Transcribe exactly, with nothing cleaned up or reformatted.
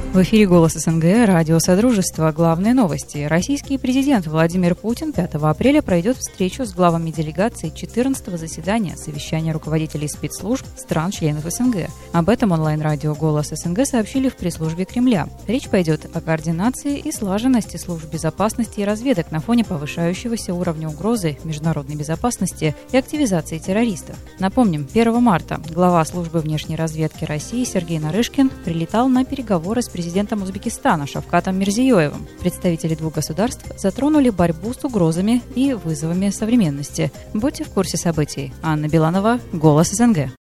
В эфире «Голос СНГ», радио Содружества. Главные новости. Российский президент Владимир Путин пятого апреля пройдет встречу с главами делегаций четырнадцатого заседания совещания руководителей спецслужб стран-членов СНГ. Об этом онлайн-радио «Голос СНГ» сообщили в пресс-службе Кремля. Речь пойдет о координации и слаженности служб безопасности и разведок на фоне повышающегося уровня угрозы международной безопасности и активизации террористов. Напомним, первого марта глава службы внешней разведки России Сергей Нарышкин прилетал на переговоры с президентом президентом Узбекистана Шавкатом Мирзиёевым. Представители двух государств затронули борьбу с угрозами и вызовами современности. Будьте в курсе событий. Анна Биланова, «Голос СНГ».